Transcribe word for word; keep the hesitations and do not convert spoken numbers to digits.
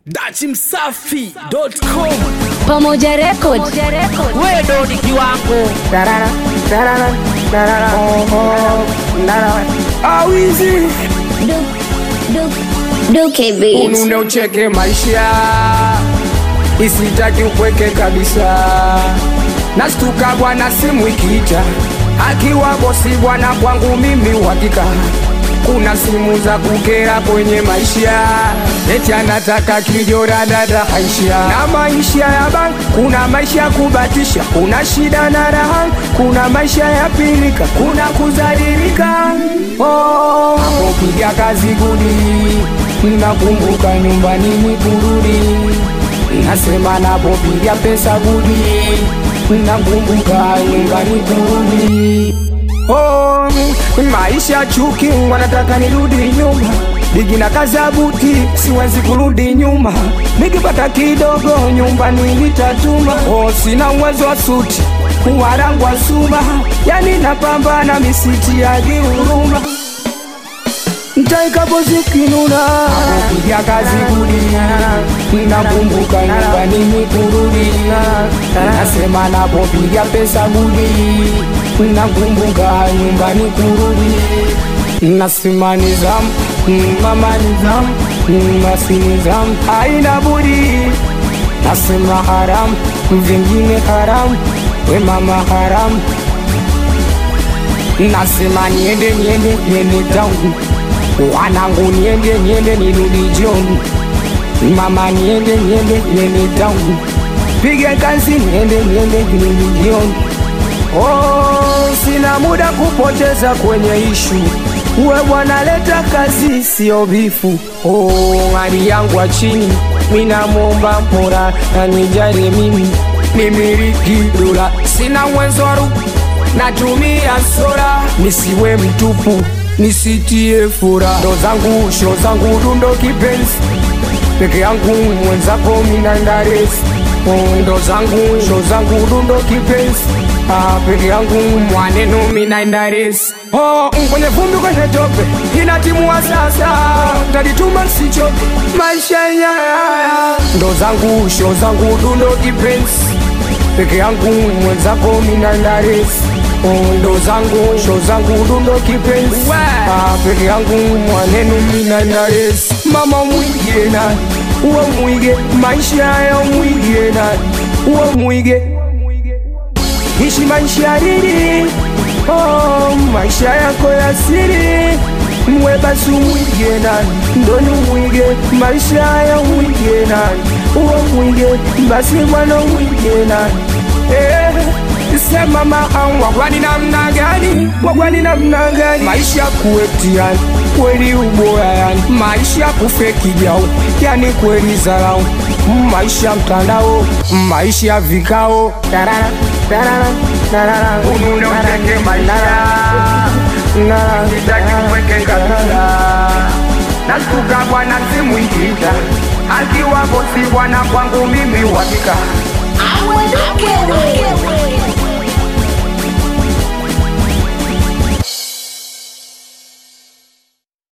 Dachi Msafi dot com Pamoja Record. Wewe ndo ni kiwango Tarara, tarara, tarara, oh, oh, tarara. Awizi Du, du, Duke Beats. unune ucheke maisha, isitaki upweke kabisa. Nastuka bwana simu ikiita, akiwa bosi bwana kwangu mimi uhakika. Kuna simu za kukera kwenye maisha, eti anataka kijora dada haisha. Na maisha ya bank, kuna maisha ya kubatisha, kuna shida na raha, kuna maisha ya pilika, kuna kuzalilika. Oh, hapo piga kazi gudi, nakumbuka nyumbani ni kurudi. Nasema napopiga pesa gudi, nakumbuka nyumbani kurudi. Oh, maisha chuki, wanataka nirudi nyuma. Bigi na kazabuti, siwezi kurudi nyuma. Nikipata kidogo nyumbani nitatuma. Oh, sina uwezo wa suti, warangu wa suma. Yani napambana misiti ya huruma. Ntaika bozi kinuna, napopiga kazi gudi, nakumbuka nyumbani ni kurudi. Nasema napopiga pesa gudi, nakumbuka nyumbani kurudi. Nasema nizamu, mama nizamu, nasi nizamu, haina budi. Nasema haramu, vingine haramu, we mama haramu. Nasema niende niende niende tangu, wanangu niende niende nirudi jioni. Mama niende niende niende tangu, pige kazi niende niende nirudi jioni. Oh, sina muda kupoteza kwenye ishu, uwe bwana leta kazi sio bifu. Oh, hali yangu wa chini, mina muomba mpora na nijali mimi, nimiliki dola. Sina uwezo wa rupu, natumia sola, nisiwe mtupu, nisitie fura. Ndo zangu, sho zangu dundo kipenzi, peke yangu mwenzako mina ndaresi. Ndo zangu, sho zangu dundo kipenzi, ah, peke yangu mwaneno mina ndaresi. Oh, kwenye vumbi kwenye tope, inatimua sasa, tajituma sichoke, maisha ya. Ndo zangu, sho zangu dundo kipenzi, peke yangu mwenzako mina ndaresi. Ndo zangu, sho zangu dundo kipenzi, ah, peke yangu mwaneno mina ndaresi. Mama mwige na uwe mwige, maisha ya mwige na uwe mwige, ishi maisha lili. Oh, maisha yako ya siri, mwe basi mwige na ndoni mwige, maisha ya mwige na uwe mwige, basi mwana mwige na. Eh, sema mahamu, wagwani namna gani, wagwani namna gani. Maisha kuetiani, kweli uboya yani. Maisha kufeki jau, yani kweli zarau. Maisha mtandao, maisha vikao. Tarara, tarara, tarara. Unune uteke maisha, nitaki kweke kabisa. Nasuka bwana simu ikita, akiwa bosi bwana kwangu mimi uhakika. Duke Beats.